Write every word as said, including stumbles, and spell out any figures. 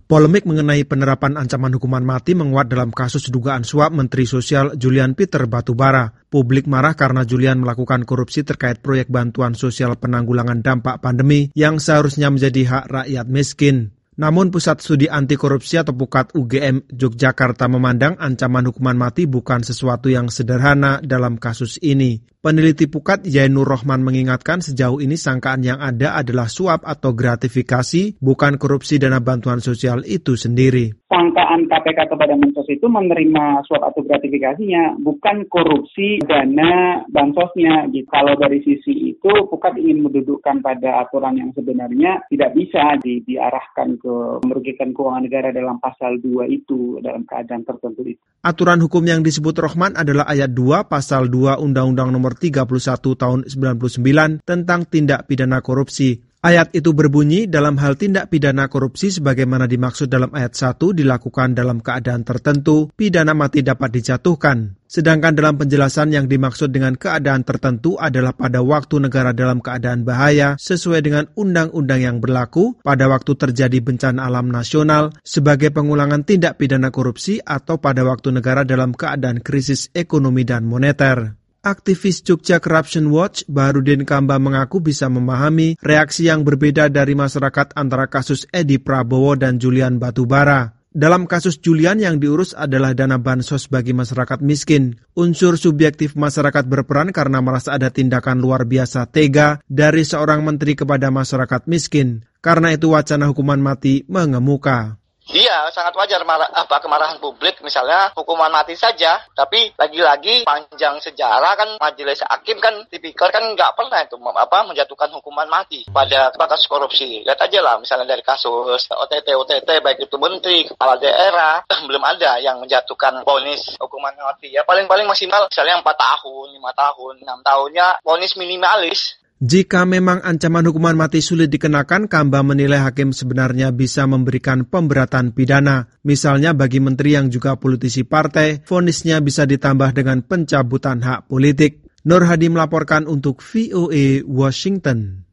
Polemik mengenai penerapan ancaman hukuman mati menguat dalam kasus dugaan suap Menteri Sosial Julian Peter Batubara. Publik marah karena Julian melakukan korupsi terkait proyek bantuan sosial penanggulangan dampak pandemi yang seharusnya menjadi hak rakyat miskin. Namun Pusat Studi Anti Korupsi atau Pukat U G M Yogyakarta memandang ancaman hukuman mati bukan sesuatu yang sederhana dalam kasus ini. Peneliti Pukat Yainur Rohman mengingatkan sejauh ini sangkaan yang ada adalah suap atau gratifikasi, bukan korupsi dana bantuan sosial itu sendiri. Sangkaan K P K kepada Mensos itu menerima suap atau gratifikasinya, bukan korupsi dana bansosnya. Gitu. Kalau dari sisi itu, Pukat ingin mendudukkan pada aturan yang sebenarnya tidak bisa di, diarahkan ke merugikan keuangan negara dalam pasal dua itu, dalam keadaan tertentu itu. Aturan hukum yang disebut Rohman adalah ayat dua pasal dua Undang-Undang Nomor tiga puluh satu tahun sembilan puluh sembilan tentang tindak pidana korupsi. Ayat itu berbunyi, dalam hal tindak pidana korupsi sebagaimana dimaksud dalam ayat satu dilakukan dalam keadaan tertentu, pidana mati dapat dijatuhkan. Sedangkan dalam penjelasan yang dimaksud dengan keadaan tertentu adalah pada waktu negara dalam keadaan bahaya sesuai dengan undang-undang yang berlaku, pada waktu terjadi bencana alam nasional, sebagai pengulangan tindak pidana korupsi, atau pada waktu negara dalam keadaan krisis ekonomi dan moneter. Aktivis Jogja Corruption Watch, Baharudin Kamba mengaku bisa memahami reaksi yang berbeda dari masyarakat antara kasus Edi Prabowo dan Julian Batubara. Dalam kasus Julian yang diurus adalah dana bansos bagi masyarakat miskin. Unsur subjektif masyarakat berperan karena merasa ada tindakan luar biasa tega dari seorang menteri kepada masyarakat miskin. Karena itu wacana hukuman mati mengemuka. Iya, sangat wajar marah, apa kemarahan publik, misalnya hukuman mati saja. Tapi lagi-lagi panjang sejarah kan majelis hakim kan tipikal kan nggak pernah itu apa menjatuhkan hukuman mati pada kasus korupsi. Lihat aja lah, misalnya dari kasus O T T O T T baik itu menteri, kepala daerah, belum ada yang menjatuhkan vonis hukuman mati. Ya paling-paling maksimal misalnya empat tahun, lima tahun, enam tahunnya vonis minimalis. Jika memang ancaman hukuman mati sulit dikenakan, Kamba menilai hakim sebenarnya bisa memberikan pemberatan pidana. Misalnya bagi menteri yang juga politisi partai, vonisnya bisa ditambah dengan pencabutan hak politik. Nur Hadi melaporkan untuk V O A Washington.